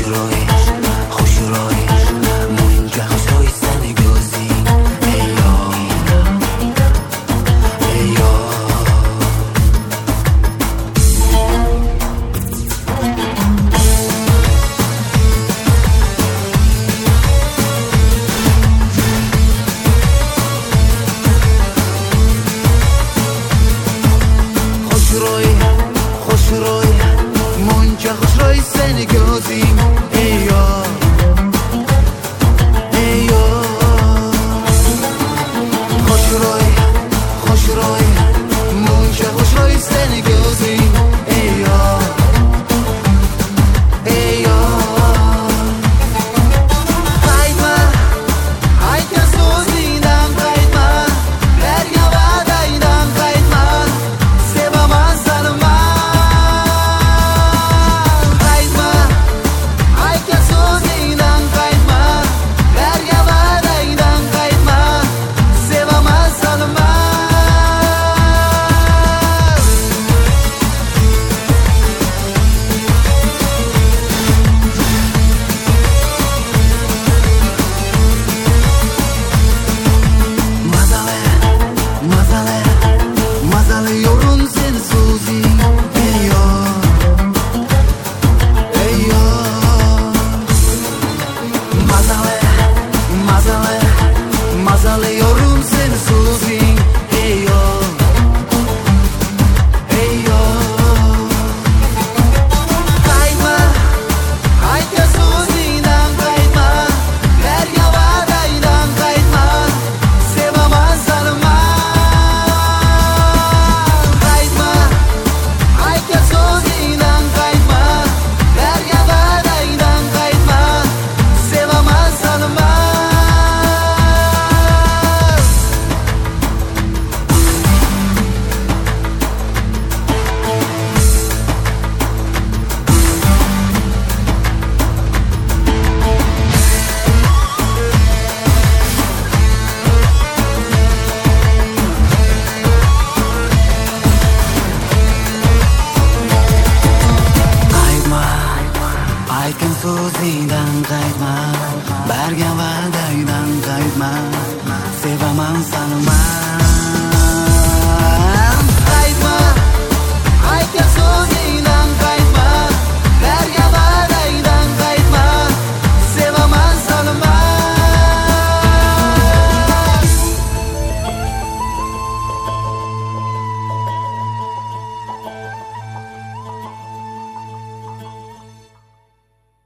Xushro'y, xushro'y, muncha xushro'y seni ko'zing. Ey yor, ey yor. Xushro'y, xushro'y, muncha xushro'y seni ko'zing. Ey yor, ey yor. Xushro'y, xushro'y, muncha xushro'y seni ko'zing. Ey yor, ey yor. Qaytma, aytgan so'zingdan qaytma, bergan va'dangdan qaytma. Sevaman seni man. Qaytma, aytgan so'zingdan qaytma, bergan va'dangdan qaytma. Sevaman seni man. Mazale, mazale, mazale yorum seni so'zing. Ey yor, ey yor. Mazale, mazale, mazale yorum seni so'zing. Ey yor, ey yor. Qaytma, aytgan so'zingdan qaytma, bergan va'dangdan qaytma. Sevaman seni man. Qaytma, aytgan so'zingdan qaytma, bergan va'dangdan qaytma. Sevaman seni man. Qaytma, aytgan so'zingdan qaytma, bergan va'dangdan qaytma. Sevaman seni man. Qaytma, aytgan so'zingdan